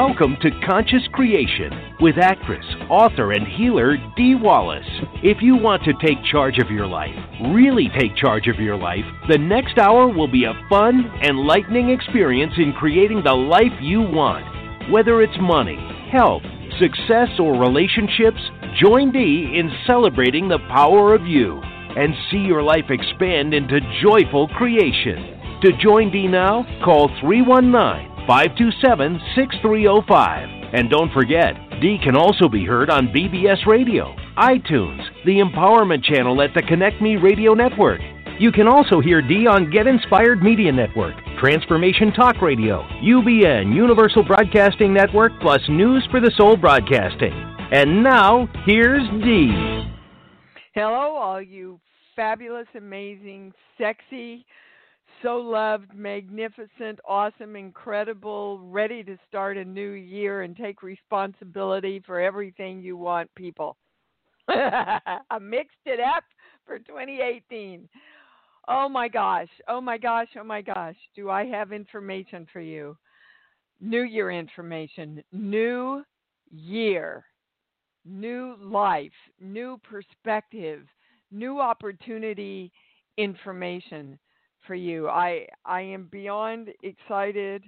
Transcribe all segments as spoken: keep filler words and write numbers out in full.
Welcome to Conscious Creation with actress, author, and healer Dee Wallace. If you want to take charge of your life, really take charge of your life, the next hour will be a fun, enlightening experience in creating the life you want. Whether it's money, health, success, or relationships, join Dee in celebrating the power of you and see your life expand into joyful creation. To join Dee now, call three one nine, five two seven, six three zero five. And don't forget, Dee can also be heard on B B S Radio, iTunes, the Empowerment Channel at the Connect Me Radio Network. You can also hear Dee on Get Inspired Media Network, Transformation Talk Radio, U B N, Universal Broadcasting Network, plus News for the Soul Broadcasting. And now, here's Dee. Hello, all you fabulous, amazing, sexy, so loved, magnificent, awesome, incredible, ready to start a new year and take responsibility for everything you want people. I mixed it up for twenty eighteen. Oh my gosh, oh my gosh, oh my gosh. Do I have information for you? New Year information, new year, new life, new perspective, new opportunity information for you. I I am beyond excited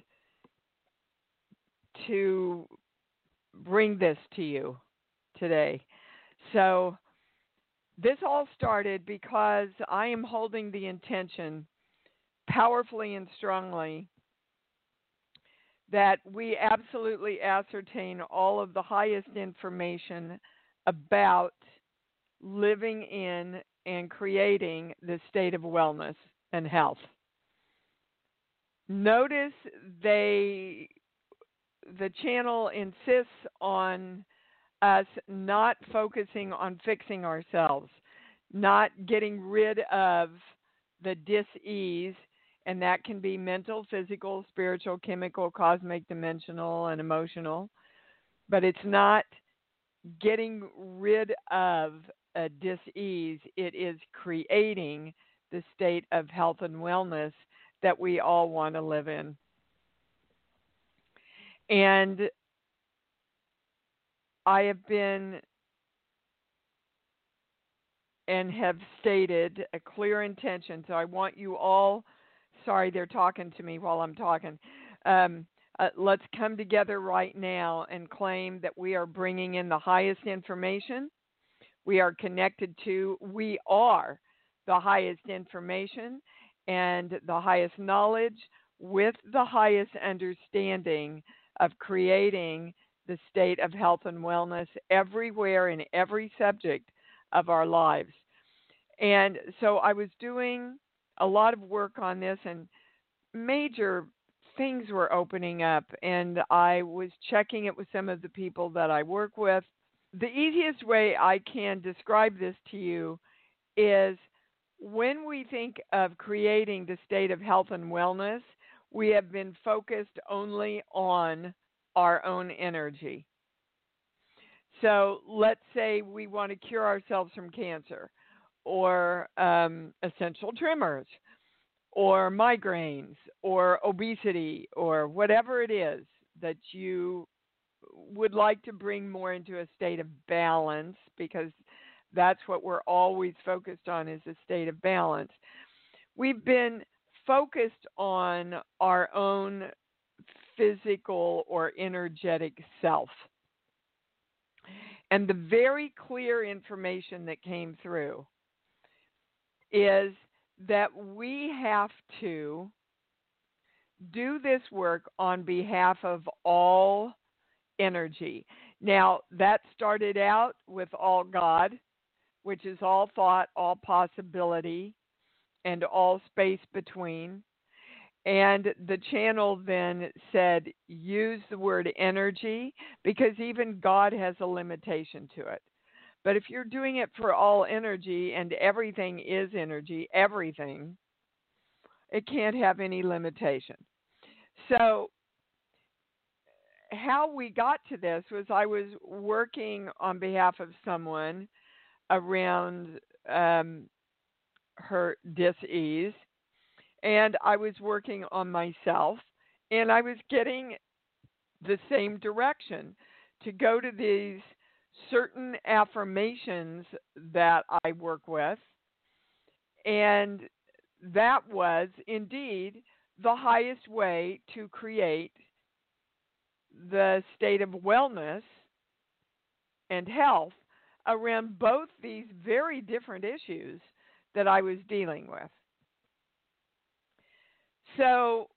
to bring this to you today. So this all started because I am holding the intention powerfully and strongly that we absolutely ascertain all of the highest information about living in and creating the state of wellness and health. Notice they, the channel insists on us not focusing on fixing ourselves, not getting rid of the dis-ease, and that can be mental, physical, spiritual, chemical, cosmic, dimensional, and emotional, but it's not getting rid of a dis-ease. It is creating the state of health and wellness that we all want to live in. And I have been and have stated a clear intention. So I want you all, sorry, they're talking to me while I'm talking. Um, uh, let's come together right now and claim that we are bringing in the highest information. We are connected to, we are the highest information and the highest knowledge with the highest understanding of creating the state of health and wellness everywhere in every subject of our lives. And so I was doing a lot of work on this, and major things were opening up, and I was checking it with some of the people that I work with. The easiest way I can describe this to you is when we think of creating the state of health and wellness, we have been focused only on our own energy. So let's say we want to cure ourselves from cancer or um, essential tremors or migraines or obesity or whatever it is that you would like to bring more into a state of balance, because that's what we're always focused on, is a state of balance. We've been focused on our own physical or energetic self. And the very clear information that came through is that we have to do this work on behalf of all energy. Now, that started out with all God, which is all thought, all possibility, and all space between. And the channel then said, use the word energy, because even God has a limitation to it. But if you're doing it for all energy, and everything is energy, everything, it can't have any limitation. So how we got to this was I was working on behalf of someone around um, her dis-ease, and I was working on myself, and I was getting the same direction, to go to these certain affirmations that I work with. And that was indeed the highest way to create the state of wellness and health around both these very different issues that I was dealing with. So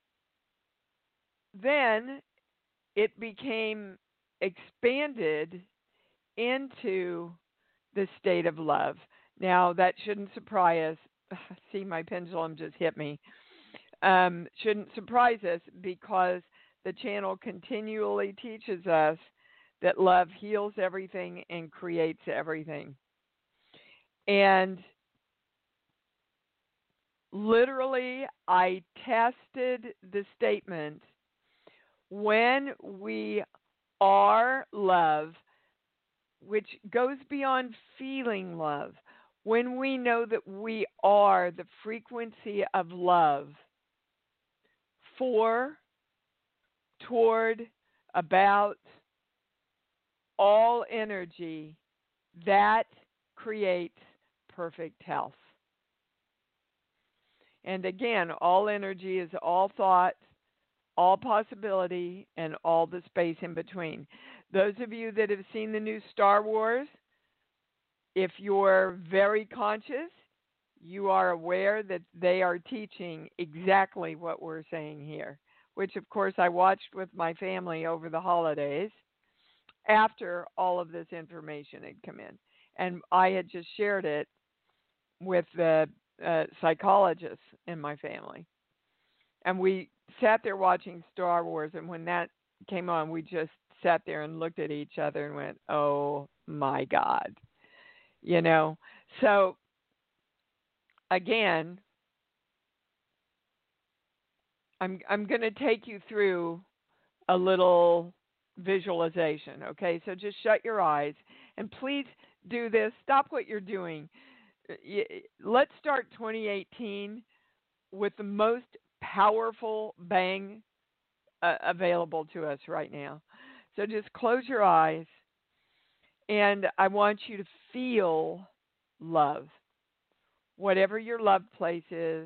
then it became expanded into the state of love. Now, that shouldn't surprise us. See, my pendulum just hit me. Um, shouldn't surprise us because the channel continually teaches us that love heals everything and creates everything. And literally, I tested the statement, when we are love, which goes beyond feeling love, when we know that we are the frequency of love for, toward, about, all energy, that creates perfect health. And again, all energy is all thought, all possibility, and all the space in between. Those of you that have seen the new Star Wars, if you're very conscious, you are aware that they are teaching exactly what we're saying here, which of course I watched with my family over the holidays after all of this information had come in. And I had just shared it with the uh, psychologists in my family. And we sat there watching Star Wars, and when that came on, we just sat there and looked at each other and went, oh my God. You know, so again, I'm I'm going to take you through a little visualization, okay? So just shut your eyes and please do this. Stop what you're doing. Let's start twenty eighteen with the most powerful bang uh, available to us right now. So just close your eyes, and I want you to feel love. Whatever your love place is,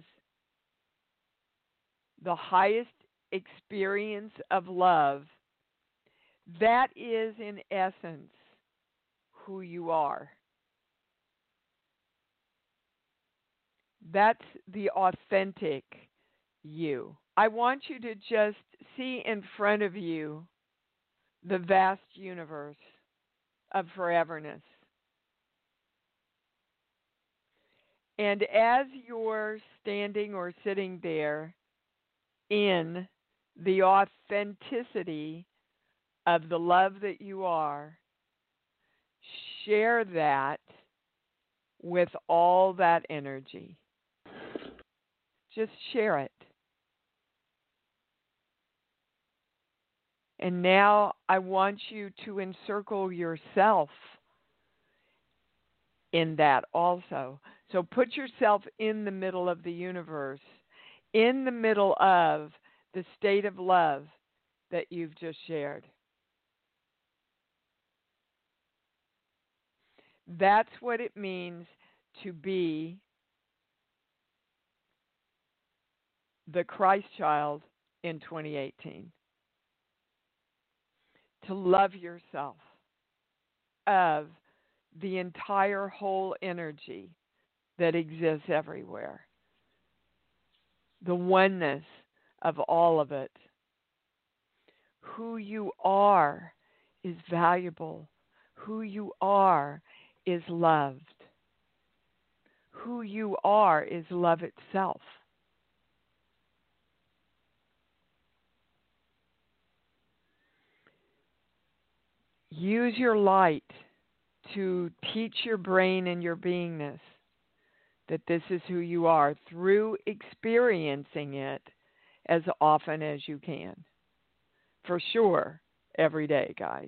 the highest experience of love, that is in essence who you are. That's the authentic you. I want you to just see in front of you the vast universe of foreverness. And as you're standing or sitting there in the authenticity of the love that you are, share that with all that energy. Just share it. And now I want you to encircle yourself in that also. So put yourself in the middle of the universe, in the middle of the state of love that you've just shared. That's what it means to be the Christ child in twenty eighteen. To love yourself of the entire whole energy that exists everywhere. The oneness of all of it. Who you are is valuable. Who you are is loved. Who you are is love itself. Use your light to teach your brain and your beingness that this is who you are through experiencing it as often as you can. For sure, every day, guys.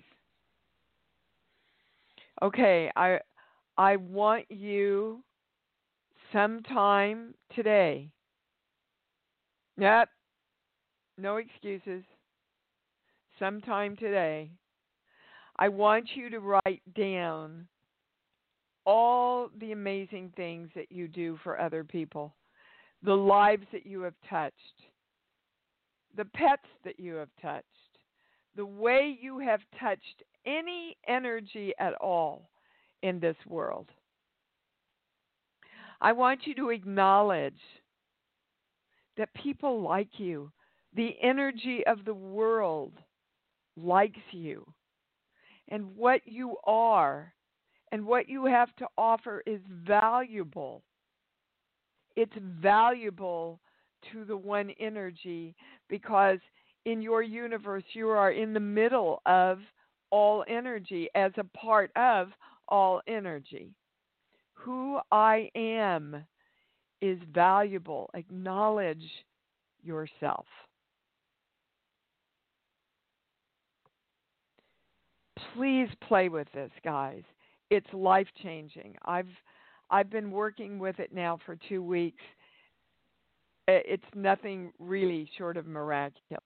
Okay, I I want you sometime today. Yep, no excuses. sometime today, I want you to write down all the amazing things that you do for other people, the lives that you have touched, the pets that you have touched, the way you have touched any energy at all in this world. I want you to acknowledge that people like you. The energy of the world likes you. And what you are and what you have to offer is valuable. It's valuable to the one energy because in your universe you are in the middle of all energy as a part of all energy. Who I am is valuable. Acknowledge yourself. Please play with this, guys. It's life-changing. I've I've been working with it now for two weeks. It's nothing really short of miraculous.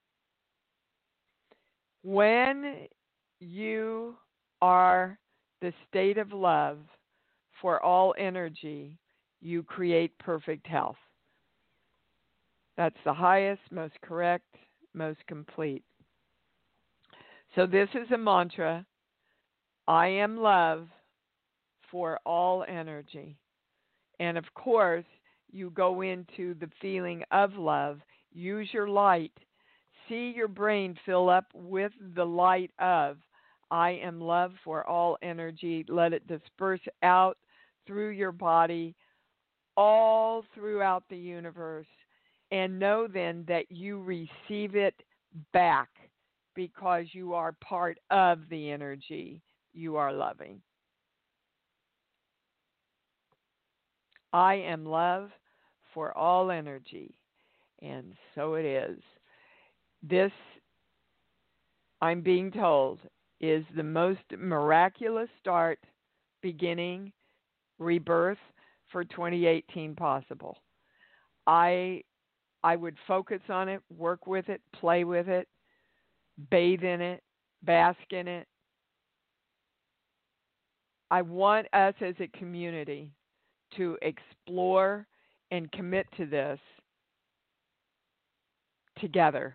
When you are the state of love for all energy, you create perfect health. That's the highest, most correct, most complete. So this is a mantra. I am love for all energy. And of course, you go into the feeling of love. Use your light. See your brain fill up with the light of I am love for all energy. Let it disperse out through your body, all throughout the universe. And know then that you receive it back because you are part of the energy you are loving. I am love for all energy. And so it is. This, I'm being told, is the most miraculous start, beginning, rebirth for twenty eighteen possible. I I would focus on it, work with it, play with it, bathe in it, bask in it. I want us as a community to explore and commit to this together.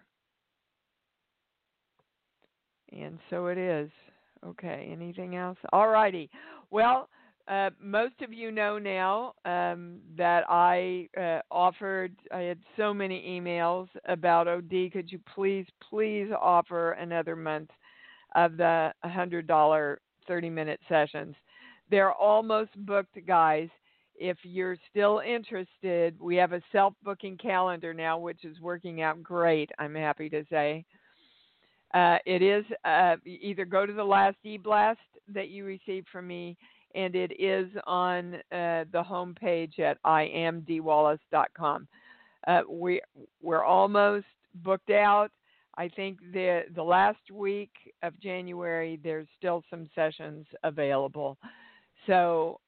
And so it is. Okay, anything else? All righty. Well, uh, most of you know now um, that I uh, offered, I had so many emails about, O D, could you please, please offer another month of the one hundred dollars thirty-minute sessions. They're almost booked, guys. If you're still interested, we have a self-booking calendar now, which is working out great, I'm happy to say. Uh, it is uh, either go to the last e-blast that you received from me, and it is on uh, the homepage at I am d wallace dot com. Uh, we, we're almost booked out. I think the the last week of January, there's still some sessions available. So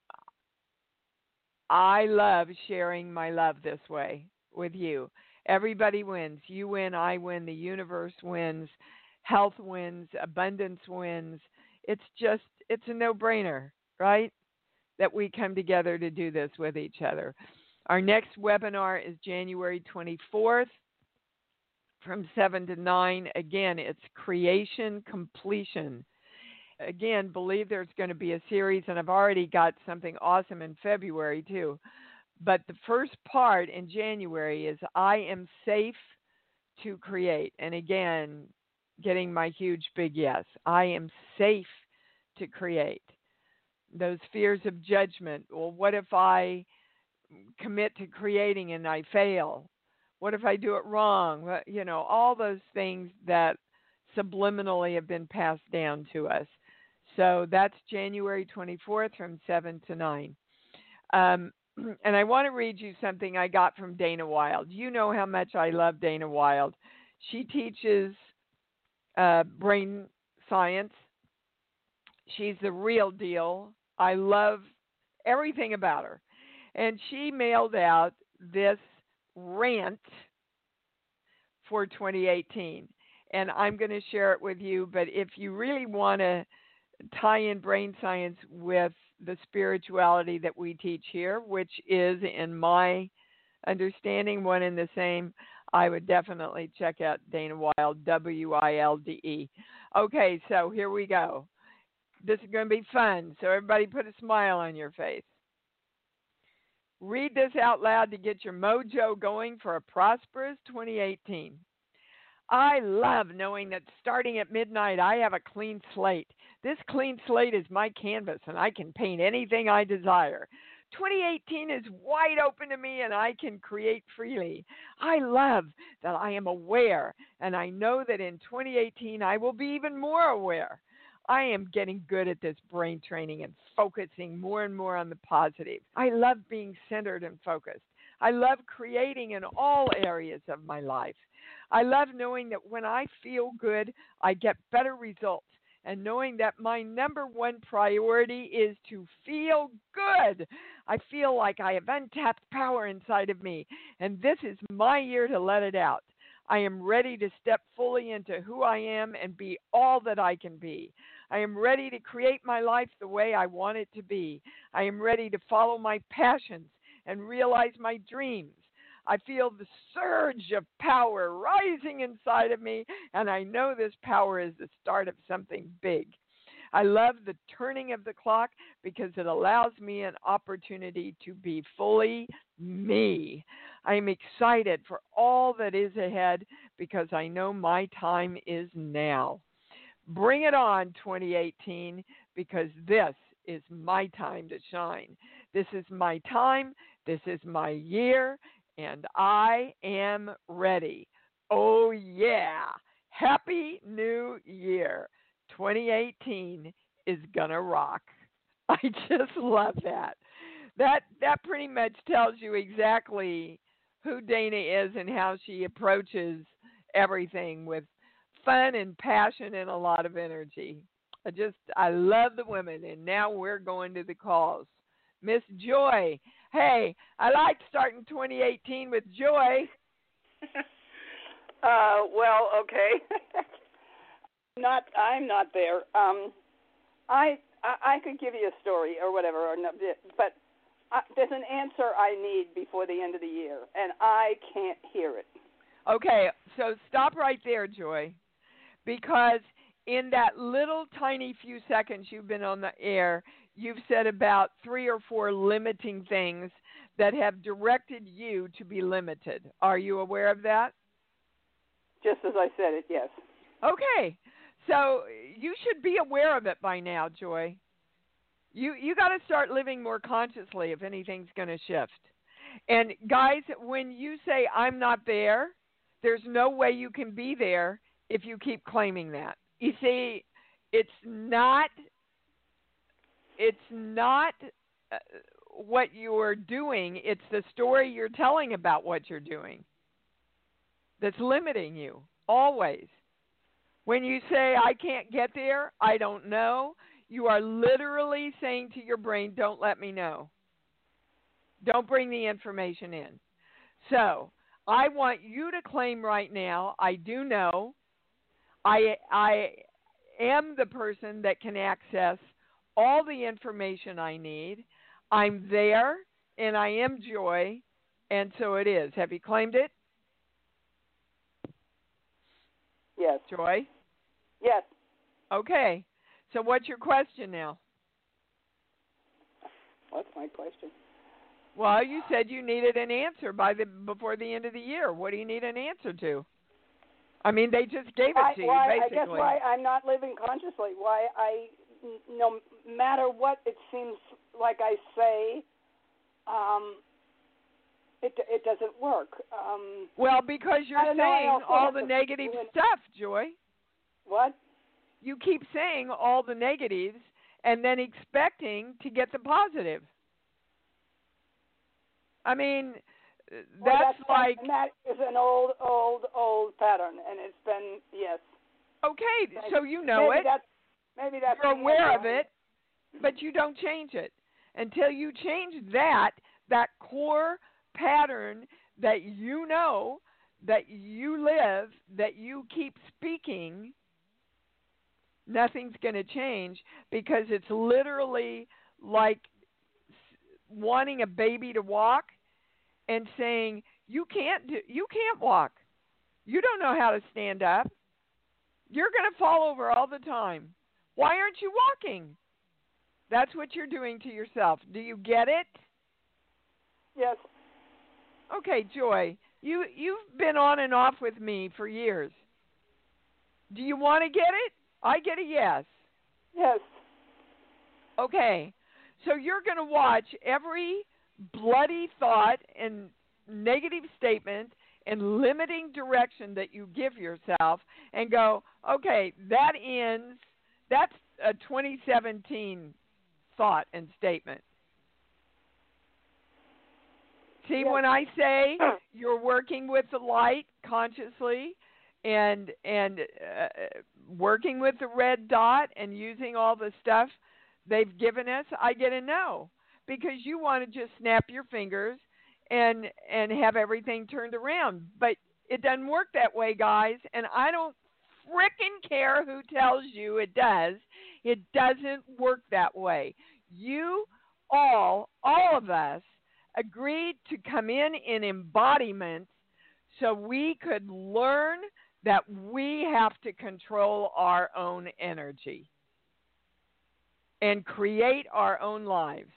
I love sharing my love this way with you. Everybody wins. You win, I win, the universe wins, health wins, abundance wins. It's just, it's a no-brainer, right? That we come together to do this with each other. Our next webinar is January twenty-fourth from seven to nine. Again, it's creation completion. Again, believe there's going to be a series, and I've already got something awesome in February too. But the first part in January is I am safe to create. And again, getting my huge big yes. I am safe to create. Those fears of judgment. Well, what if I commit to creating and I fail? What if I do it wrong? You know, all those things that subliminally have been passed down to us. So that's January twenty-fourth from seven to nine. Um, and I want to read you something I got from Dana Wilde. You know how much I love Dana Wilde. She teaches uh, brain science. She's the real deal. I love everything about her. And she mailed out this rant for twenty eighteen. and I'm going to share it with you. But if you really want to tie in brain science with the spirituality that we teach here, which is, in my understanding, one and the same, I would definitely check out Dana Wilde, W I L D E. Okay, so here we go. This is going to be fun, so everybody put a smile on your face. Read this out loud to get your mojo going for a prosperous twenty eighteen. I love knowing that starting at midnight, I have a clean slate. This clean slate is my canvas, and I can paint anything I desire. twenty eighteen is wide open to me, and I can create freely. I love that I am aware, and I know that in twenty eighteen I will be even more aware. I am getting good at this brain training and focusing more and more on the positive. I love being centered and focused. I love creating in all areas of my life. I love knowing that when I feel good, I get better results, and knowing that my number one priority is to feel good. I feel like I have untapped power inside of me, and this is my year to let it out. I am ready to step fully into who I am and be all that I can be. I am ready to create my life the way I want it to be. I am ready to follow my passions and realize my dreams. I feel the surge of power rising inside of me, and I know this power is the start of something big. I love the turning of the clock because it allows me an opportunity to be fully me. I am excited for all that is ahead because I know my time is now. Bring it on, twenty eighteen, because this is my time to shine. This is my time. This is my year. And I am ready. Oh, yeah. Happy New Year. twenty eighteen is going to rock. I just love that. That that pretty much tells you exactly who Dana is and how she approaches everything with fun and passion and a lot of energy. I just, I love the women. And now we're going to the calls. Miss Joy. Hey, I like starting twenty eighteen with joy. uh, well, okay. not, I'm not there. Um, I, I, I could give you a story or whatever, or no, but I, there's an answer I need before the end of the year, and I can't hear it. Okay, so stop right there, Joy, because in that little tiny few seconds you've been on the air, you've said about three or four limiting things that have directed you to be limited. Are you aware of that? Just as I said it, yes. Okay. So you should be aware of it by now, Joy. You you got to start living more consciously if anything's going to shift. And guys, when you say I'm not there, there's no way you can be there if you keep claiming that. You see, it's not It's not uh, what you're doing. It's the story you're telling about what you're doing that's limiting you, always. When you say, I can't get there, I don't know, you are literally saying to your brain, don't let me know. Don't bring the information in. So I want you to claim right now, I do know, I, I am the person that can access all the information I need. I'm there, and I am joy, and so it is. Have you claimed it? Yes. Joy? Yes. Okay. So what's your question now? What's my question? Well, you said you needed an answer by the before the end of the year. What do you need an answer to? I mean, they just gave it why, to you, why, basically. I guess why I'm not living consciously. Why I, no matter what it seems like I say, um, it it doesn't work. Um, well, because you're saying all the negative when, stuff, Joy. What? You keep saying all the negatives and then expecting to get the positive. I mean, that's, well, that's like... And that is an old, old, old pattern, and it's been, yes. Okay, maybe, so you know maybe it. That's, maybe that's... You're aware of it, but you don't change it. Until you change that, that core pattern that you know, that you live, that you keep speaking, nothing's going to change, because it's literally like wanting a baby to walk and saying, you can't do, you can't walk. You don't know how to stand up. You're going to fall over all the time. Why aren't you walking? That's what you're doing to yourself. Do you get it? Yes. Okay, Joy, you, you've been on and off with me for years. Do you want to get it? I get a yes. Yes. Okay, so you're going to watch every bloody thought and negative statement and limiting direction that you give yourself and go, okay, that ends, that's a twenty seventeen thought and statement. See, yes. when I say you're working with the light consciously and and uh, working with the red dot and using all the stuff they've given us, I get a no, because you want to just snap your fingers and and have everything turned around. But it doesn't work that way, guys, and I don't frickin' care who tells you it does. It doesn't work that way. You all, all of us, agreed to come in in embodiment so we could learn that we have to control our own energy and create our own lives.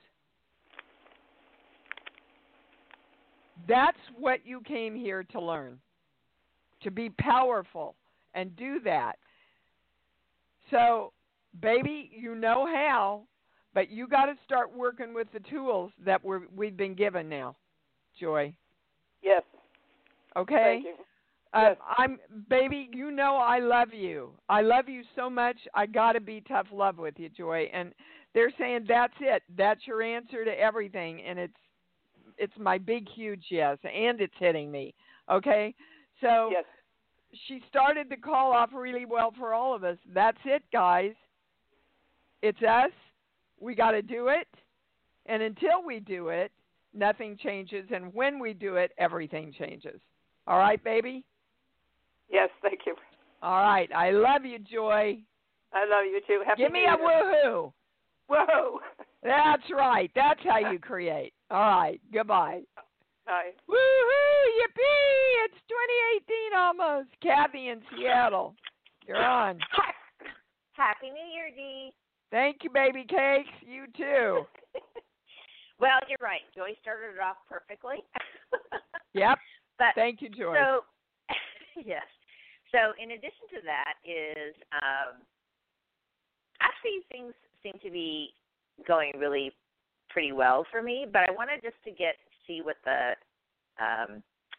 That's what you came here to learn, to be powerful and do that. So, baby, you know how, but you got to start working with the tools that we're, we've been given now, Joy. Yes. Okay? Thank you. Uh, Yes. I'm, baby, you know I love you. I love you so much. I got to be tough love with you, Joy. And they're saying that's it. That's your answer to everything. And it's it's my big, huge yes. And it's hitting me. Okay? So Yes. she started the call off really well for all of us. That's it, guys. It's us. We got to do it. And until we do it, nothing changes. And when we do it, everything changes. All right, baby? Yes, thank you. All right. I love you, Joy. I love you too. Happy Give me New a Year. woohoo. Whoa. That's right. That's how you create. All right. Goodbye. Bye. Woohoo! Yippee! It's twenty eighteen almost. Kathy in Seattle. You're on. Happy New Year, Dee. Thank you, baby cakes. You too. Well, you're right. Joy started it off perfectly. Yep. But Thank you, Joy. So, yes. So, in addition to that, is um, actually things seem to be going really pretty well for me. But I wanted just to get see what the um,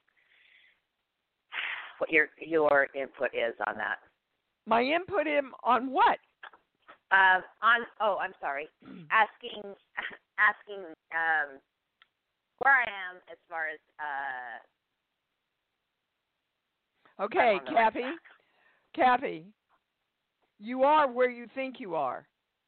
what your your input is on that. My input in on what? Um, on oh, I'm sorry. asking asking um, where I am as far as. Uh, Okay, Kathy. Kathy, you are where you think you are.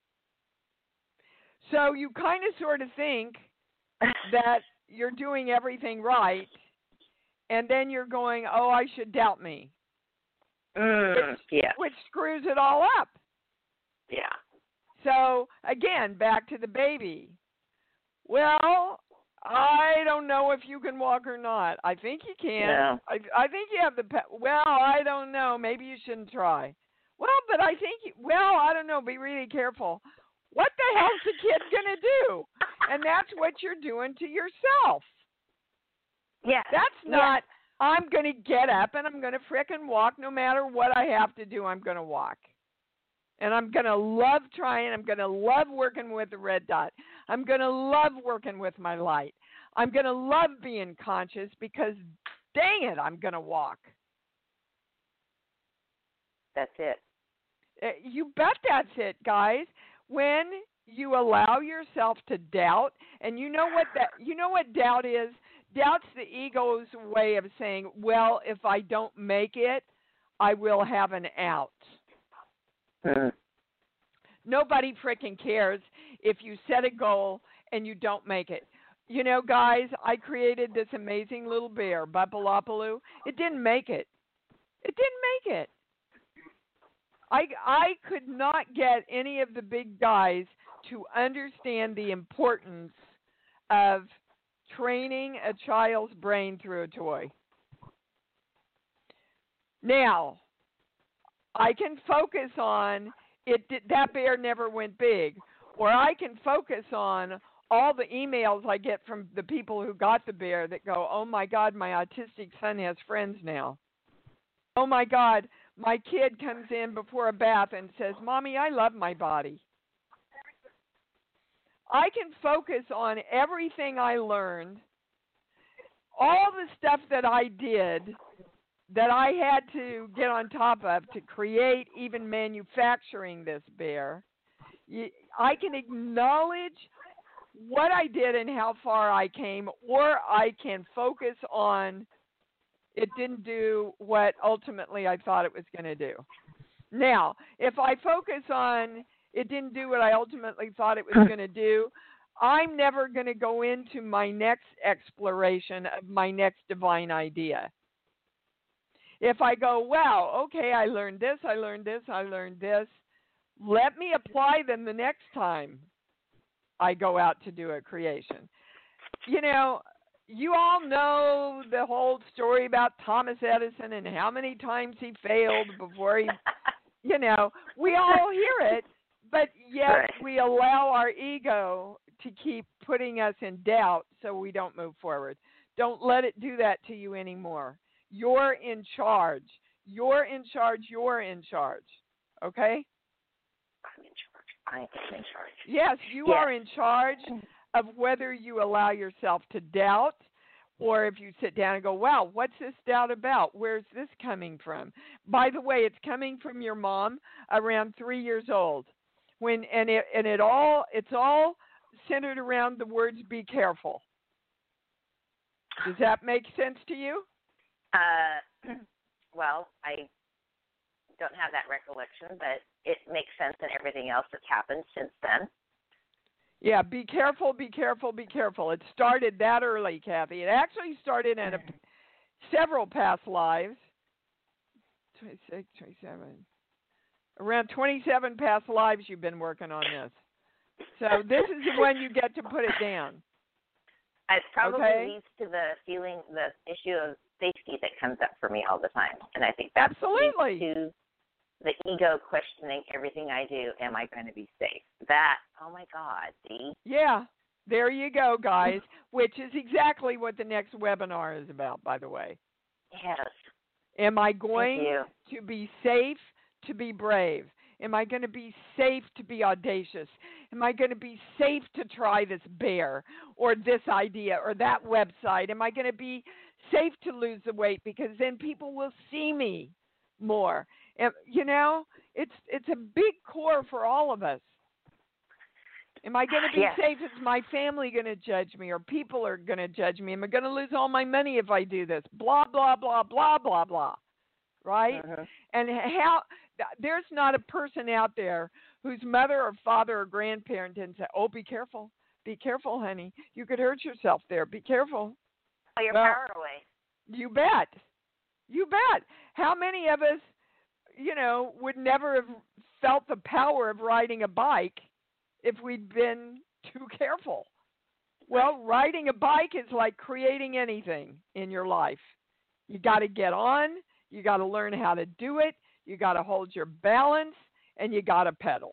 So you kind of sort of think that you're doing everything right, and then you're going, oh, I should doubt me. Mm, which, yeah. which screws it all up. Yeah. So, again, back to the baby. Well, I don't know if you can walk or not. I think you can. No. I I think you have the pe- well, I don't know. Maybe you shouldn't try. Well, but I think you, well, I don't know. Be really careful. What the hell's the kid gonna do? And that's what you're doing to yourself. Yeah. That's not. Yeah. I'm gonna get up and I'm gonna frickin' walk no matter what I have to do. I'm gonna walk. And I'm going to love trying. I'm going to love working with the red dot. I'm going to love working with my light. I'm going to love being conscious because, dang it, I'm going to walk. That's it. You bet that's it, guys. When you allow yourself to doubt, and you know what that you know what doubt is? Doubt's the ego's way of saying, well, if I don't make it, I will have an out. Mm. Nobody freaking cares if you set a goal and you don't make it. You know, guys, I created this amazing little bear, Bupalopaloo. It didn't make it. It didn't make it. I, I could not get any of the big guys to understand the importance of training a child's brain through a toy. Now, I can focus on it. That bear never went big, or I can focus on all the emails I get from the people who got the bear that go, "Oh my God, my autistic son has friends now. Oh my God, my kid comes in before a bath and says, 'Mommy, I love my body.'" I can focus on everything I learned, all the stuff that I did that I had to get on top of to create even manufacturing this bear. I can acknowledge what I did and how far I came, or I can focus on it didn't do what ultimately I thought it was going to do. Now, if I focus on it didn't do what I ultimately thought it was going to do, I'm never going to go into my next exploration of my next divine idea. If I go, wow, okay, I learned this, I learned this, I learned this, let me apply them the next time I go out to do a creation. You know, you all know the whole story about Thomas Edison and how many times he failed before he, you know, we all hear it, but yet right. we allow our ego to keep putting us in doubt so we don't move forward. Don't let it do that to you anymore. You're in charge. You're in charge. You're in charge. Okay? I'm in charge. I am in charge. Yes, you yes. are in charge of whether you allow yourself to doubt, or if you sit down and go, wow, what's this doubt about? Where's this coming from? By the way, it's coming from your mom around three years old. When and it and it all it's all centered around the words "be careful." Does that make sense to you? Uh, well, I don't have that recollection, but it makes sense in everything else that's happened since then. Yeah, be careful, be careful, be careful. It started that early, Kathy. It actually started in a, several past lives. twenty-six, twenty-seven Around twenty-seven past lives you've been working on this. So this is the one you get to put it down. It probably okay? leads to the feeling, the issue of safety that comes up for me all the time. And I think that's Absolutely. to the ego questioning everything I do. Am I going to be safe? That, oh my God, see? Yeah, there you go, guys, which is exactly what the next webinar is about, by the way. Yes. Am I going Thank you. to be safe to be brave? Am I going to be safe to be audacious? Am I going to be safe to try this bear or this idea or that website? Am I going to be safe to lose the weight because then people will see me more? And, you know, it's it's a big core for all of us. Am I going to be yes. safe? Is my family going to judge me or people are going to judge me? Am I going to lose all my money if I do this? Blah, blah, blah, blah, blah, blah. Right? Uh-huh. And how there's not a person out there whose mother or father or grandparent didn't say, oh, be careful. Be careful, honey. You could hurt yourself there. Be careful. Oh, your well, power away. You bet. You bet. How many of us, you know, would never have felt the power of riding a bike if we'd been too careful? Well, riding a bike is like creating anything in your life. You got to get on. You got to learn how to do it. You got to hold your balance, and you got to pedal.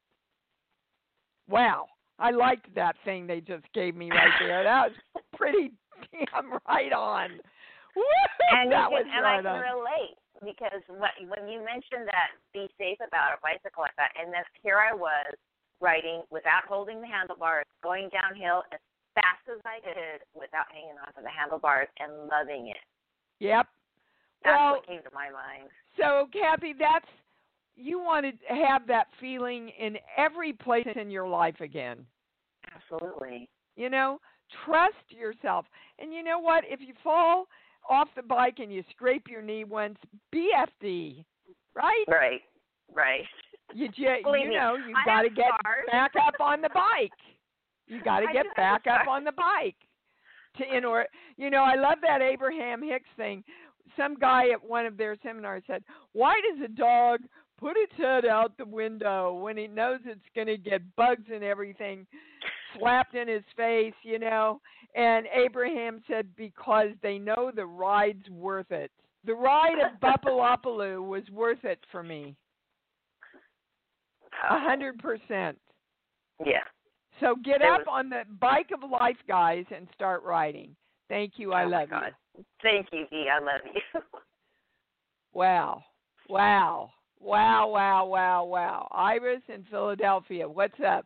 Wow. I liked that thing they just gave me right there. That was pretty damn right on. Woo! And, that you was can, and right I can on. relate because what, when you mentioned that, be safe about a bicycle like that, and then here I was riding without holding the handlebars, going downhill as fast as I could without hanging onto the handlebars and loving it. Yep. That's well, what came to my mind. So, Kathy, that's you want to have that feeling in every place in your life again. Absolutely. You know, trust yourself. And you know what? If you fall off the bike and you scrape your knee once, B F D, right? Right, right. You, you, Believe you me, know, you I got to have get scars. back up on the bike. You got to I get do have back a up start. on the bike. To in order, you know, I love that Abraham Hicks thing. Some guy at one of their seminars said, "Why does a dog put its head out the window when it knows it's going to get bugs and everything slapped in his face?" You know, and Abraham said, "Because they know the ride's worth it. The ride of Bupalopaloo was worth it for me, a hundred percent." Yeah. So get There up was- on the bike of life, guys, and start riding. Thank you. I oh my love God. you. Thank you, Dee. I love you. Wow. Wow. Wow, wow, wow, wow. Iris in Philadelphia, what's up?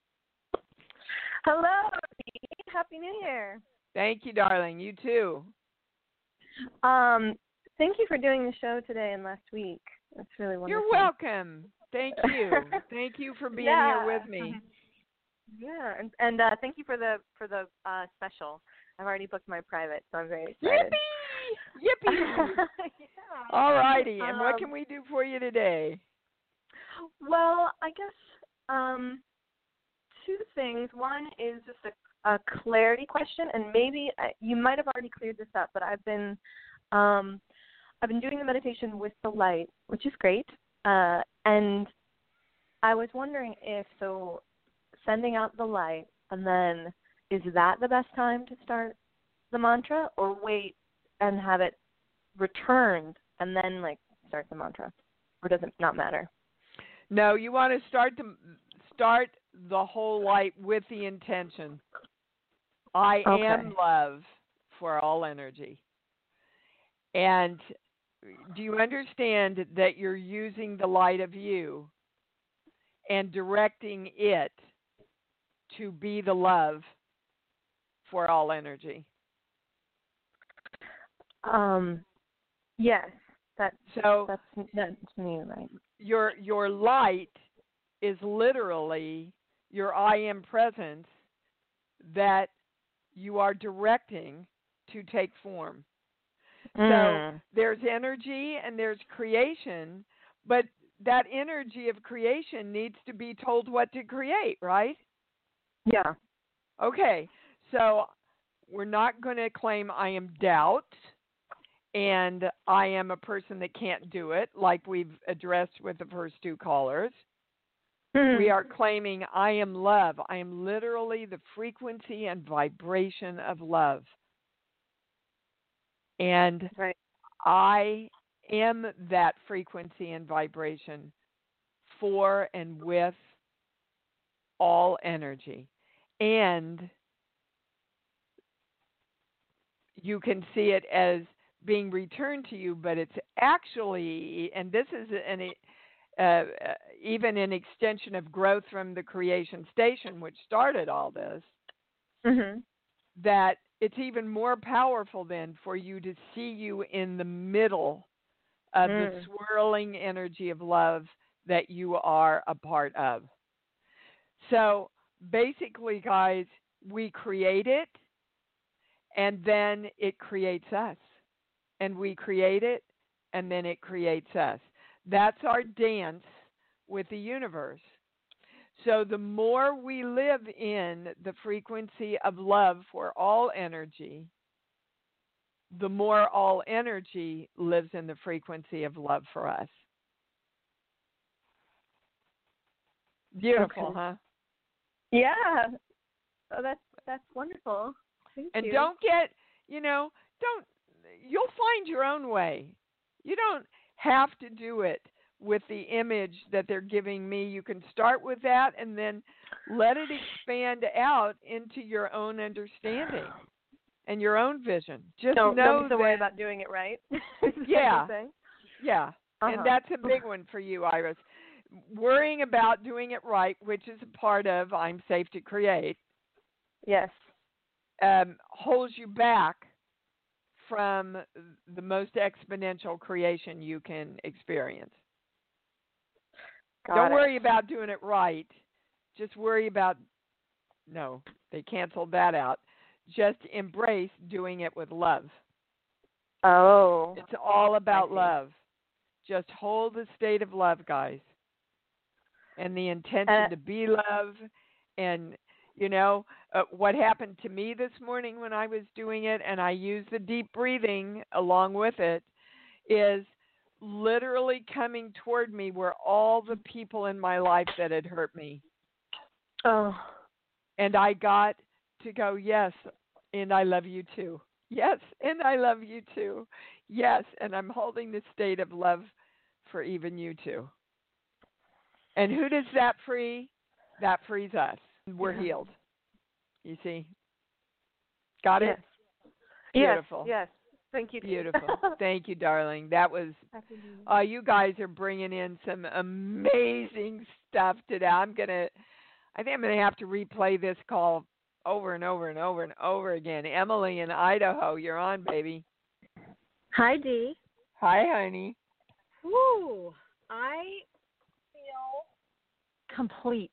Hello, Dee. Happy New Year. Thank you, darling. You too. Um, thank you for doing the show today and last week. That's really wonderful. You're welcome. Thank you. Thank you for being Yeah. here with me. Yeah, and, and uh, thank you for the for the uh, special. I've already booked my private, so I'm very excited. Yippee! Yippee! Yeah. All righty. And Um, what can we do for you today? Well, I guess um, two things. One is just a, a clarity question, and maybe uh, you might have already cleared this up, but I've been um, I've been doing the meditation with the light, which is great, uh, and I was wondering if so. Sending out the light, and then is that the best time to start the mantra, or wait and have it returned and then like start the mantra, or does it not matter? No, you want to start the start the whole light with the intention. I Okay. am love for all energy. And do you understand that you're using the light of you and directing it to be the love for all energy? Um, yes, that So that's that's me, right? your your light is literally your I am presence that you are directing to take form. Mm. So there's energy and there's creation, but that energy of creation needs to be told what to create, right? Yeah. Okay, so we're not going to claim I am doubt and I am a person that can't do it, like we've addressed with the first two callers. Mm. We are claiming I am love. I am literally the frequency and vibration of love. And right. I am that frequency and vibration for and with all energy. And you can see it as being returned to you, but it's actually, and this is an, uh, even an extension of growth from the creation station, which started all this, Mm-hmm. that it's even more powerful then for you to see you in the middle of Mm. the swirling energy of love that you are a part of. So basically, guys, we create it, and then it creates us. And we create it, and then it creates us. That's our dance with the universe. So the more we live in the frequency of love for all energy, the more all energy lives in the frequency of love for us. Beautiful, Okay. huh? Yeah. Oh, that's that's wonderful. Thank And you. don't get, you know, don't, you'll find your own way. You don't have to do it with the image that they're giving me. You can start with that and then let it expand out into your own understanding and your own vision. Just don't, know don't be so that, worried about doing it right. Is that Yeah. what you're saying? yeah, Uh-huh. and that's a big one for you, Iris. Worrying about doing it right, which is a part of I'm safe to create, Yes. um, holds you back from the most exponential creation you can experience. Got Don't it. worry about doing it right. Just worry about, no, they canceled that out. Just embrace doing it with love. Oh. It's all about I see. love. Just hold the state of love, guys. And the intention Uh, to be love. And You know, uh, what happened to me this morning when I was doing it, and I used the deep breathing along with it, is literally coming toward me were all the people in my life that had hurt me. Oh. And I got to go, yes, and I love you too. Yes, and I love you too. Yes, and I'm holding the state of love for even you too. And who does that free? That frees us. We're healed. You see? Got it? Yes. Beautiful. Yes. Thank you. Beautiful. Thank you, darling. That was, uh, you guys are bringing in some amazing stuff today. I'm going to, I think I'm going to have to replay this call over and over and over and over again. Emily in Idaho, you're on, baby. Hi, Dee. Hi, honey. Woo! I feel complete.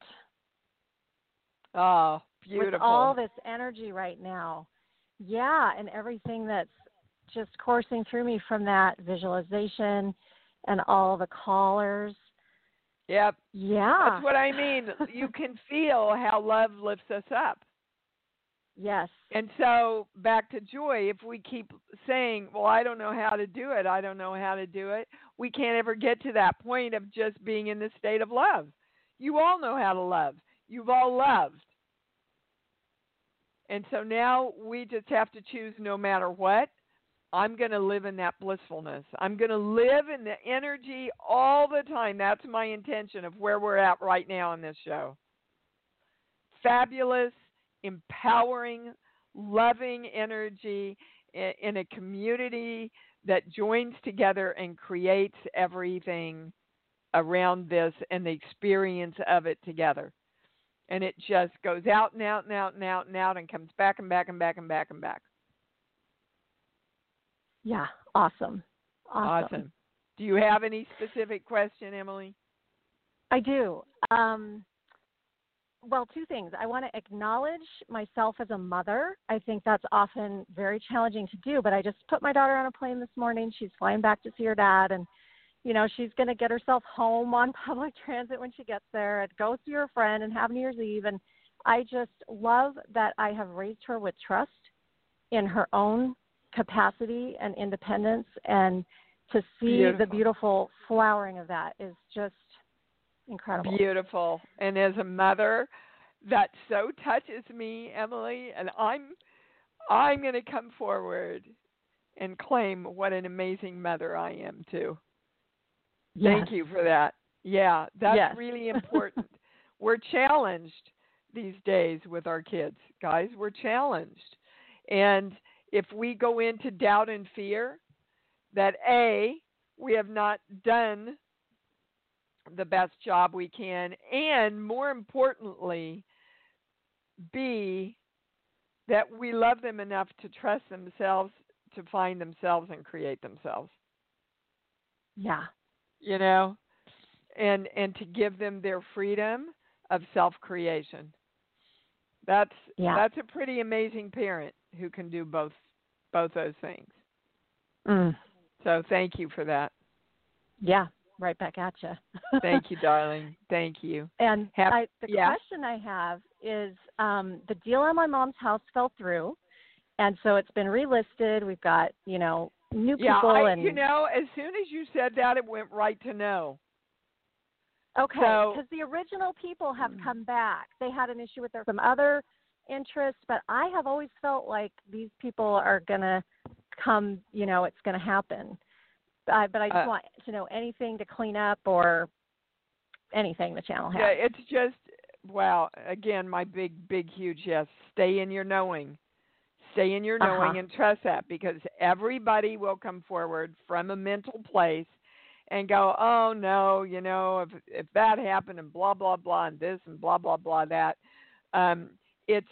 Oh, beautiful. With all this energy right now. Yeah, and everything that's just coursing through me from that visualization and all the callers. Yep. Yeah. That's what I mean. You can feel how love lifts us up. Yes. And so back to joy, if we keep saying, well, I don't know how to do it, I don't know how to do it, we can't ever get to that point of just being in the state of love. You all know how to love. You've all loved. And so now we just have to choose no matter what. I'm going to live in that blissfulness. I'm going to live in the energy all the time. That's my intention of where we're at right now in this show. Fabulous, empowering, loving energy in a community that joins together and creates everything around this and the experience of it together. And it just goes out and out and out and out and out and comes back and back and back and back and back. Yeah, awesome. Awesome. Awesome. Do you have any specific question, Emily? I do. Um, well, two things. I want to acknowledge myself as a mother. I think that's often very challenging to do, but I just put my daughter on a plane this morning. She's flying back to see her dad, and, you know, she's going to get herself home on public transit when she gets there and go see her friend and have New Year's Eve. And I just love that I have raised her with trust in her own capacity and independence, and to see Beautiful. the beautiful flowering of that is just incredible. Beautiful. And as a mother, that so touches me, Emily, and I'm I'm going to come forward and claim what an amazing mother I am too. Yes. Thank you for that. Yeah, that's yes. really important. We're challenged these days with our kids, guys. We're challenged. And if we go into doubt and fear that A, we have not done the best job we can, and more importantly, B, that we love them enough to trust themselves to find themselves and create themselves. Yeah. You know, and and to give them their freedom of self-creation. That's yeah. that's a pretty amazing parent who can do both both those things. Mm. So thank you for that. Yeah, right back at you. Thank you, darling. Thank you. And have, I, the yeah. question I have is, um, the deal on my mom's house fell through, and so it's been relisted. We've got, you know, new yeah, people. I, and you know, as soon as you said that, it went right to no. Okay, because so, the original people have come back. They had an issue with their some other interests, but I have always felt like these people are going to come, you know, it's going to happen. Uh, but I just uh, want to know anything to clean up or anything the channel has. Yeah, it's just, wow, again, my big, big, huge yes. Stay in your knowing. Stay in your knowing uh-huh. and trust that, because everybody will come forward from a mental place and go, oh, no, you know, if if that happened and blah, blah, blah, and this and blah, blah, blah, that. Um, it's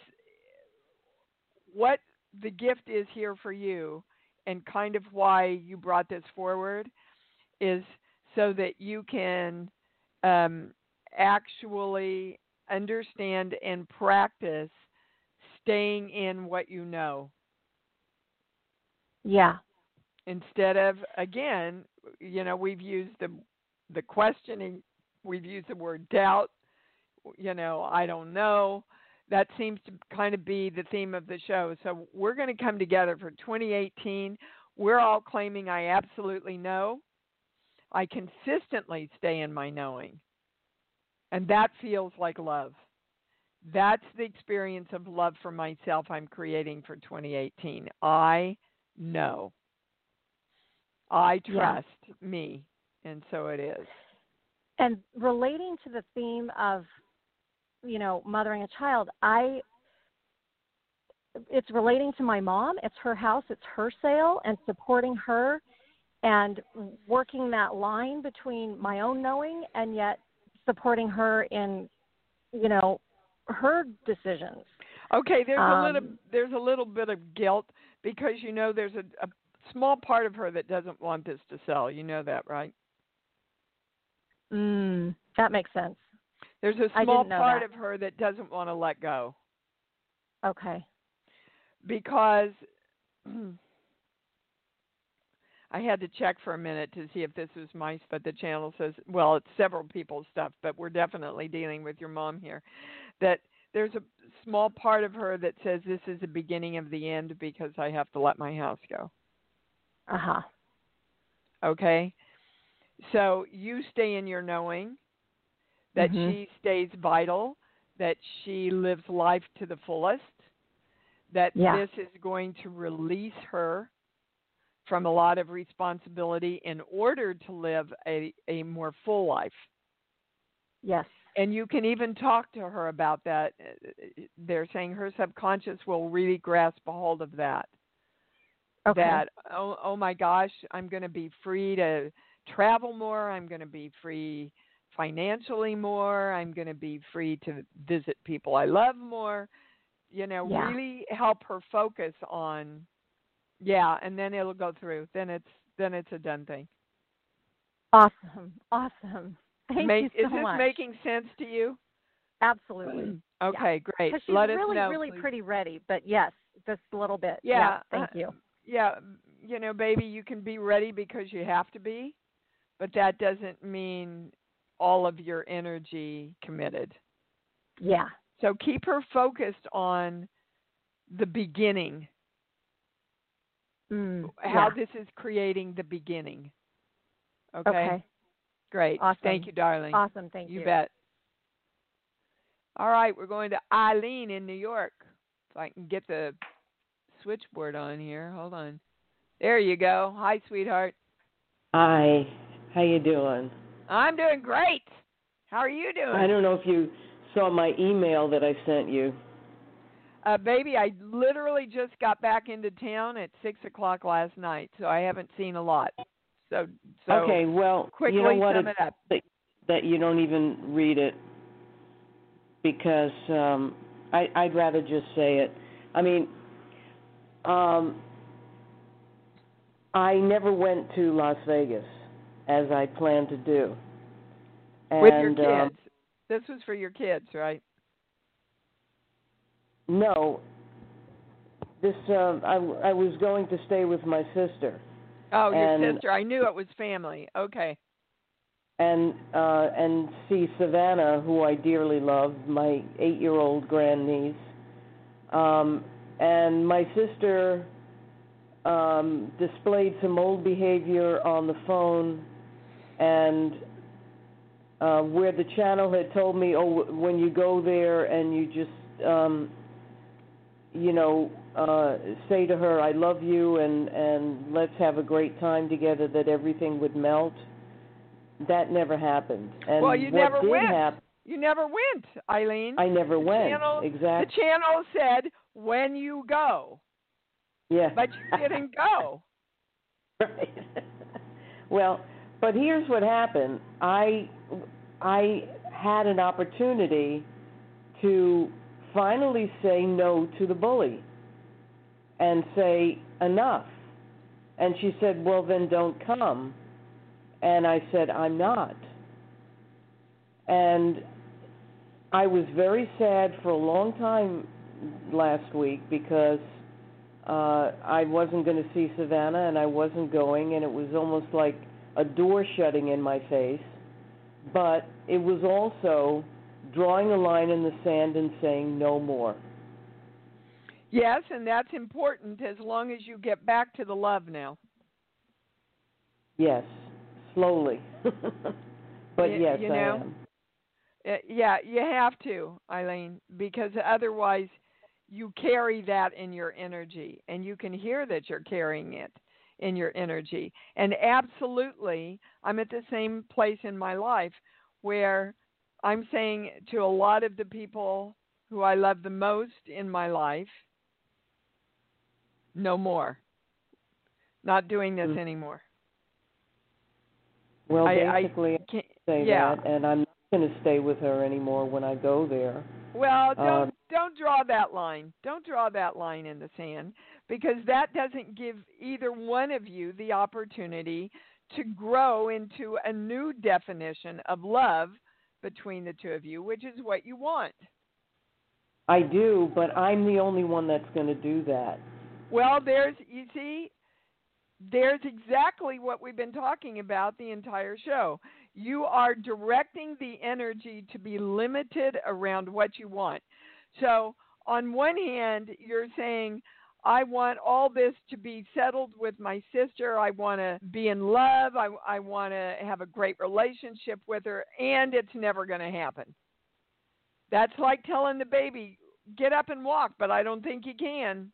what the gift is here for you, and kind of why you brought this forward is so that you can um, actually understand and practice staying in what you know. Yeah. Instead of, again, you know, we've used the the questioning, we've used the word doubt, you know, I don't know. That seems to kind of be the theme of the show. So we're going to come together for twenty eighteen. We're all claiming I absolutely know. I consistently stay in my knowing. And that feels like love. That's the experience of love for myself I'm creating for twenty eighteen. I know. I trust yeah. me. And so it is. And relating to the theme of, you know, mothering a child, I, it's relating to my mom. It's her house. It's her sale, and supporting her and working that line between my own knowing and yet supporting her in, you know, her decisions. Okay, there's um, a little there's a little bit of guilt because, you know, there's a, a small part of her that doesn't want this to sell. You know that, right? Mm, that makes sense. There's a small part that. of her that doesn't want to let go. Okay. Because I had to check for a minute to see if this was my, but the channel says, well, it's several people's stuff, but we're definitely dealing with your mom here, that there's a small part of her that says this is the beginning of the end because I have to let my house go. Uh-huh. Okay? So you stay in your knowing that mm-hmm. she stays vital, that she lives life to the fullest, that yeah. this is going to release her from a lot of responsibility in order to live a, a more full life. Yes. And you can even talk to her about that. They're saying her subconscious will really grasp a hold of that. Okay. That, oh, oh my gosh, I'm going to be free to travel more. I'm going to be free financially more. I'm going to be free to visit people I love more. You know, yeah. really help her focus on, yeah, and then it'll go through. Then it's then it's a done thing. Awesome. Awesome. Thank Make, you so is this much. making sense to you? Absolutely. Okay, yeah. great. Because she's Let us really, know, really please. pretty ready, but yes, just a little bit. Yeah. yeah thank you. Uh, yeah, you know, baby, you can be ready because you have to be, but that doesn't mean all of your energy committed. Yeah. So keep her focused on the beginning, mm, how yeah. this is creating the beginning. Okay? Okay. Great. Awesome. Thank you, darling. Awesome. Thank you. You bet. All right, we're going to Eileen in New York. If I can get the switchboard on here. Hold on. There you go. Hi, sweetheart. Hi. How you doing? I'm doing great. How are you doing? I don't know if you saw my email that I sent you. Uh, baby, I literally just got back into town at six o'clock last night, so I haven't seen a lot. So, so okay, well, quickly you know what? sum it up. That you don't even read it because um, I, I'd rather just say it. I mean, um, I never went to Las Vegas as I planned to do. And, with your kids. Um, this was for your kids, right? No. This um, I, I was going to stay with my sister. Oh, your and, sister. I knew it was family. Okay. And uh, and see Savannah, who I dearly love, my eight-year-old grandniece. Um, and my sister um, displayed some old behavior on the phone, and uh, where the channel had told me, oh, when you go there and you just, um, you know, uh, say to her, I love you, and, and let's have a great time together, that everything would melt. That never happened. And well, you what never did went. Happen, you never went, Eileen. I never the went. Channel, exactly. The channel said, when you go. Yeah. But you didn't go. Right. Well, but here's what happened. I, I had an opportunity to finally say no to the bully and say enough. And she said, well, then don't come. And I said, I'm not. And I was very sad for a long time last week because uh, I wasn't going to see Savannah and I wasn't going, and it was almost like a door shutting in my face. But it was also drawing a line in the sand and saying no more. Yes, and that's important as long as you get back to the love now. Yes, slowly. But you, yes, you know, I am. Uh, yeah, you have to, Eileen, because otherwise you carry that in your energy, and you can hear that you're carrying it in your energy. And absolutely, I'm at the same place in my life where I'm saying to a lot of the people who I love the most in my life, no more. Not doing this mm-hmm. anymore. Well, I, basically, I can't, I say yeah. that, and I'm not going to stay with her anymore when I go there. Well, don't um, don't draw that line. Don't draw that line in the sand, because that doesn't give either one of you the opportunity to grow into a new definition of love between the two of you, which is what you want. I do, but I'm the only one that's going to do that. Well, there's, you see, there's exactly what we've been talking about the entire show. You are directing the energy to be limited around what you want. So on one hand, you're saying, I want all this to be settled with my sister. I want to be in love. I, I want to have a great relationship with her, and it's never going to happen. That's like telling the baby, get up and walk, but I don't think you can.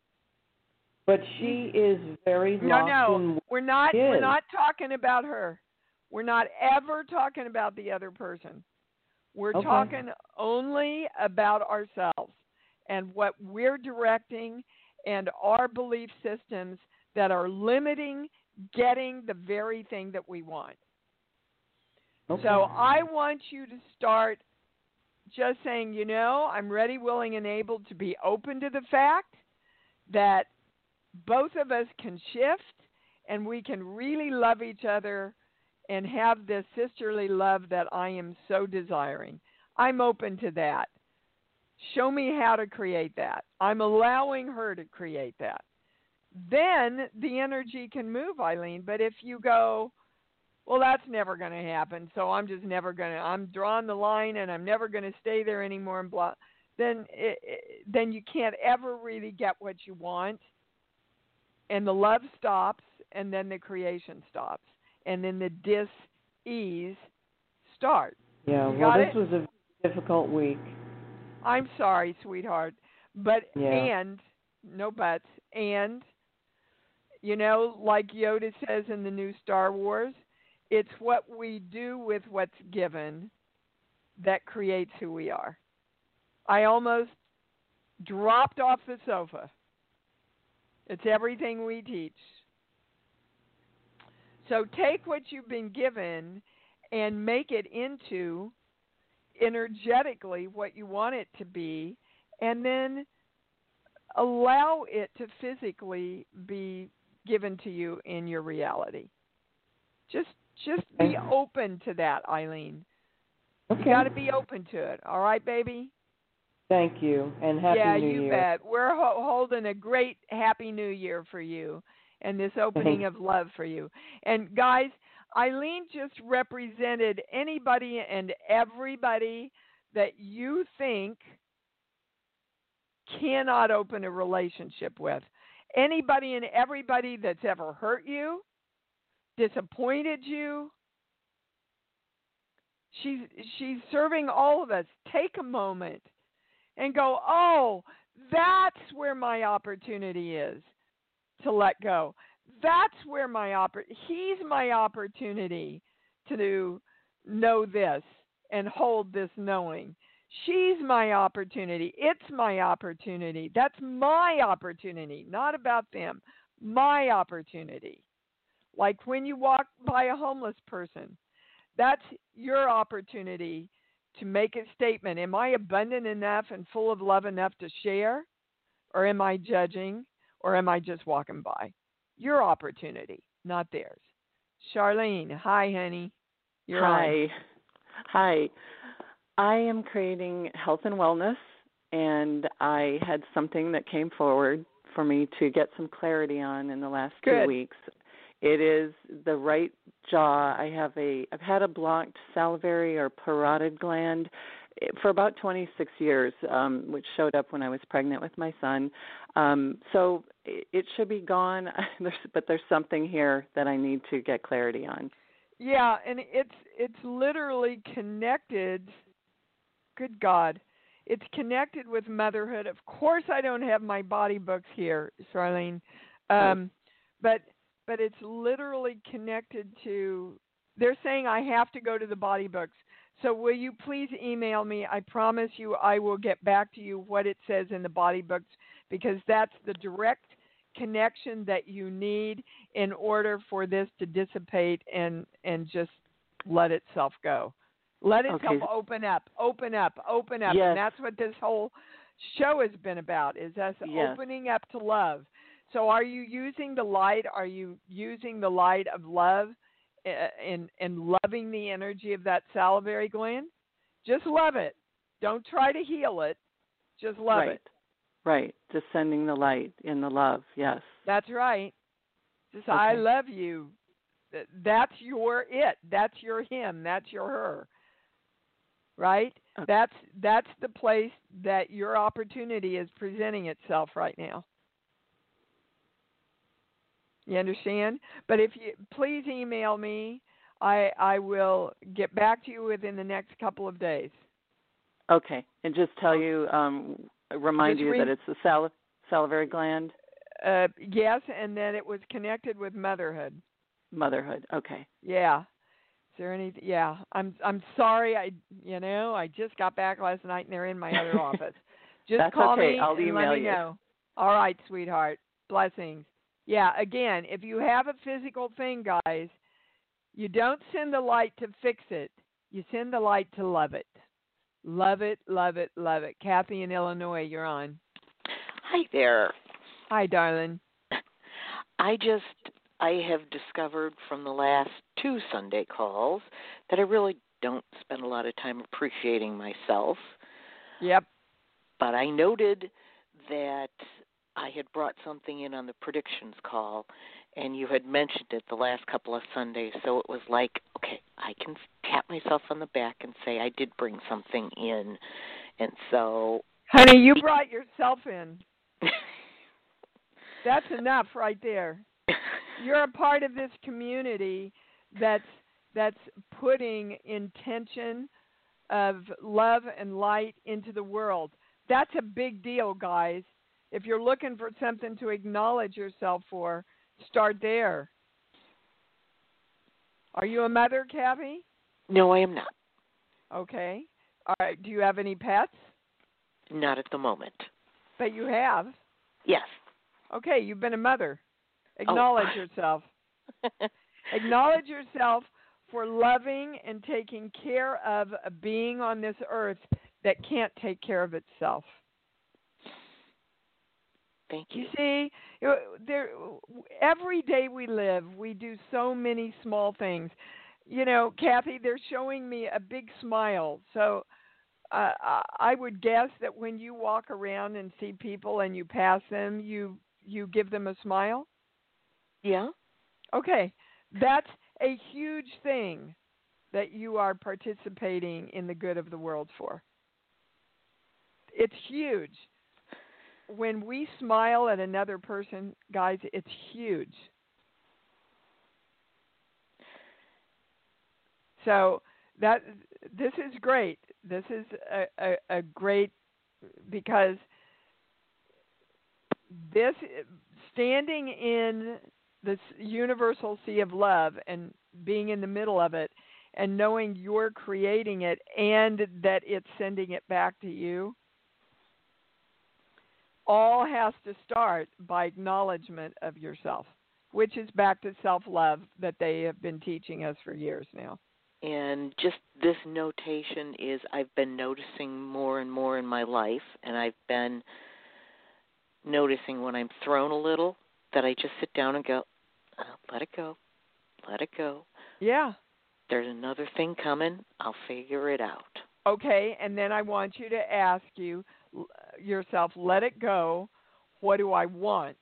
But she is very no, locked no. in. We're not. Is. We're not talking about her. We're not ever talking about the other person. We're okay. talking only about ourselves and what we're directing and our belief systems that are limiting getting the very thing that we want. Okay. So I want you to start just saying, you know, I'm ready, willing, and able to be open to the fact that both of us can shift and we can really love each other and have this sisterly love that I am so desiring. I'm open to that. Show me how to create that. I'm allowing her to create that. Then the energy can move, Eileen. But if you go, well, that's never going to happen, so I'm just never going to, I'm drawing the line and I'm never going to stay there anymore and blah, then, it, it, then you can't ever really get what you want. And the love stops, and then the creation stops, and then the dis-ease starts. Yeah, you well, this it? was a difficult week. I'm sorry, sweetheart, but yeah. and, no buts, and, you know, like Yoda says in the new Star Wars, it's what we do with what's given that creates who we are. I almost dropped off the sofa. It's everything we teach. So take what you've been given and make it into energetically what you want it to be, and then allow it to physically be given to you in your reality. Just just be open to that, Eileen. Okay. You got to be open to it. All right, baby? Thank you, and Happy yeah, New Year. Yeah, you bet. We're ho- holding a great Happy New Year for you and this opening Thanks. of love for you. And, guys, Eileen just represented anybody and everybody that you think cannot open a relationship with. Anybody and everybody that's ever hurt you, disappointed you. She's she's serving all of us. Take a moment and go, oh, that's where my opportunity is to let go. That's where my oppor- he's my opportunity to know this and hold this knowing. She's my opportunity. It's my opportunity. That's my opportunity, not about them. My opportunity. Like when you walk by a homeless person, that's your opportunity to make a statement. Am I abundant enough and full of love enough to share? Or am I judging? Or am I just walking by? Your opportunity, not theirs. Charlene, hi, honey. You're hi. on. Hi. I am creating health and wellness, and I had something that came forward for me to get some clarity on in the last Good. two weeks. It is the right jaw. I have a, I've had a blocked salivary or parotid gland, for about twenty-six years, um, which showed up when I was pregnant with my son. Um, so it, it should be gone, there's, but there's something here that I need to get clarity on. Yeah, and it's it's literally connected. Good God, it's connected with motherhood. Of course, I don't have my body books here, Charlene, um, but but it's literally connected to. They're saying I have to go to the body books. So will you please email me? I promise you I will get back to you what it says in the body books, because that's the direct connection that you need in order for this to dissipate and, and just let itself go. Let itself Okay. open up, open up, open up. Yes. And that's what this whole show has been about, is us Yes. opening up to love. So are you using the light? Are you using the light of love and, and loving the energy of that salivary gland? Just love it. Don't try to heal it. Just love right. it. Right. Just sending the light in the love. Yes. That's right. Just Okay. I love you. That's your it. That's your him. That's your her. Right? Okay. That's that's the place that your opportunity is presenting itself right now. You understand? But if you please email me, I I will get back to you within the next couple of days. Okay. And just tell you, um, remind Just you re- that it's the sal- salivary gland, Uh, yes, and then it was connected with motherhood. motherhood. Okay. Yeah. Is there any? Yeah. I'm I'm sorry. I you know I just got back last night and they're in my other office. Just That's call okay. me I'll and email let me you. know. All right, sweetheart. Blessings. Yeah. Again, if you have a physical thing, guys, you don't send the light to fix it. You send the light to love it. Love it, love it, love it. Kathy in Illinois, you're on. Hi there. Hi, darling. I just, I have discovered from the last two Sunday calls that I really don't spend a lot of time appreciating myself. Yep. But I noted that I had brought something in on the predictions call, and you had mentioned it the last couple of Sundays, so it was like, okay, I can tap myself on the back and say I did bring something in. And so... Honey, you brought yourself in. That's enough right there. You're a part of this community that's that's putting intention of love and light into the world. That's a big deal, guys. If you're looking for something to acknowledge yourself for, start there. Are you a mother, Kathy? No, I am not. Okay. All right. Do you have any pets? Not at the moment. But you have. Yes. Okay, you've been a mother. Acknowledge oh. yourself. Acknowledge yourself for loving and taking care of a being on this earth that can't take care of itself. Thank you. You see, there, every day we live, we do so many small things. You know, Kathy, they're showing me a big smile. So uh, I would guess that when you walk around and see people and you pass them, you you give them a smile? Yeah. Okay. That's a huge thing that you are participating in the good of the world for. It's huge. When we smile at another person, guys, it's huge. So that this is great. This is a, a, a great, because this standing in this universal sea of love and being in the middle of it and knowing you're creating it and that it's sending it back to you, all has to start by acknowledgement of yourself, which is back to self-love that they have been teaching us for years now. And just this notation is I've been noticing more and more in my life, and I've been noticing when I'm thrown a little that I just sit down and go, oh, let it go, let it go. Yeah. There's another thing coming. I'll figure it out. Okay, and then I want you to ask you yourself, let it go, what do I want?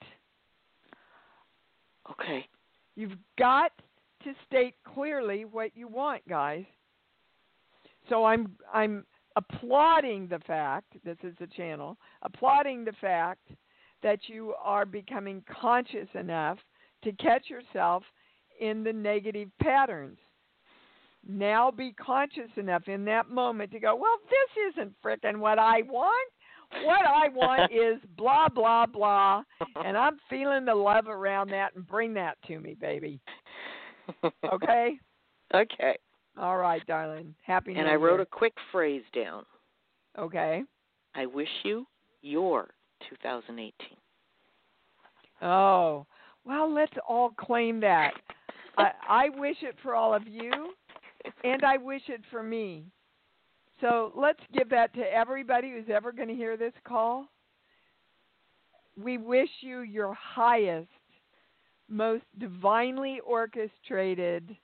Okay. You've got to state clearly what you want, guys. So I'm I'm applauding the fact, this is the channel, applauding the fact that you are becoming conscious enough to catch yourself in the negative patterns. Now be conscious enough in that moment to go, well, this isn't frickin' what I want. What I want is blah, blah, blah, and I'm feeling the love around that, and bring that to me, baby. Okay? Okay. All right, darling. Happy New Year. And I wrote a quick phrase down. Okay. I wish you your two thousand eighteen. Oh, well, let's all claim that. I, I wish it for all of you, and I wish it for me. So let's give that to everybody who's ever going to hear this call. We wish you your highest, most divinely orchestrated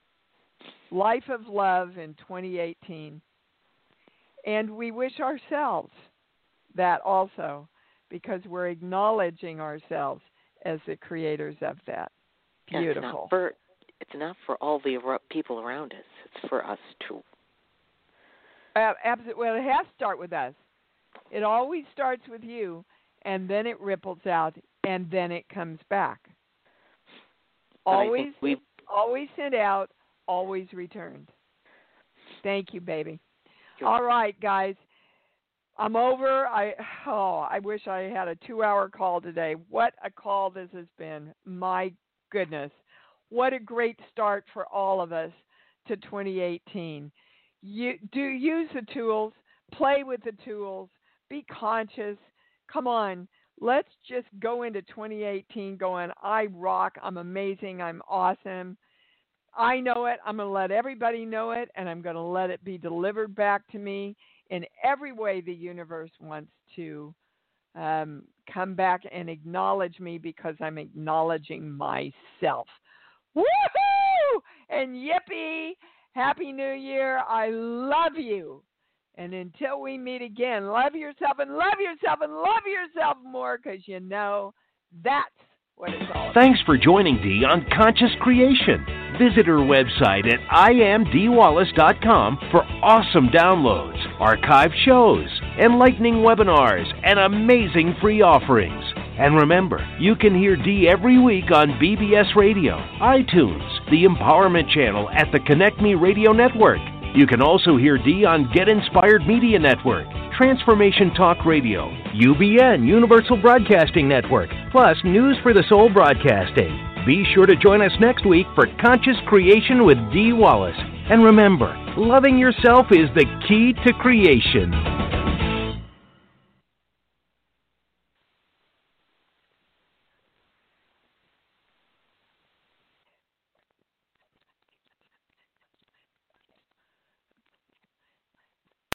life of love in twenty eighteen. And we wish ourselves that also, because we're acknowledging ourselves as the creators of that. Beautiful. It's not for, it's not for all the people around us. It's for us too. Uh, absolutely. Well, it has to start with us. It always starts with you, and then it ripples out, and then it comes back. Always, always sent out, always returned. Thank you, baby. Sure. All right, guys. I'm over. I oh, I wish I had a two-hour call today. What a call this has been. My goodness. What a great start for all of us to twenty eighteen. You do use the tools, play with the tools, be conscious. Come on, let's just go into twenty eighteen going, I rock, I'm amazing, I'm awesome. I know it, I'm going to let everybody know it, and I'm going to let it be delivered back to me in every way the universe wants to um, come back and acknowledge me, because I'm acknowledging myself. Woohoo! And yippee! Happy New Year. I love you. And until we meet again, love yourself and love yourself and love yourself more, because you know that's what it's all about. Thanks for joining Dee on Conscious Creation. Visit her website at I am dee wallace dot com for awesome downloads, archived shows, enlightening webinars, and amazing free offerings. And remember, you can hear Dee every week on B B S Radio, iTunes, the Empowerment Channel at the Connect Me Radio Network. You can also hear Dee on Get Inspired Media Network, Transformation Talk Radio, U B N Universal Broadcasting Network, plus News for the Soul Broadcasting. Be sure to join us next week for Conscious Creation with Dee Wallace. And remember, loving yourself is the key to creation.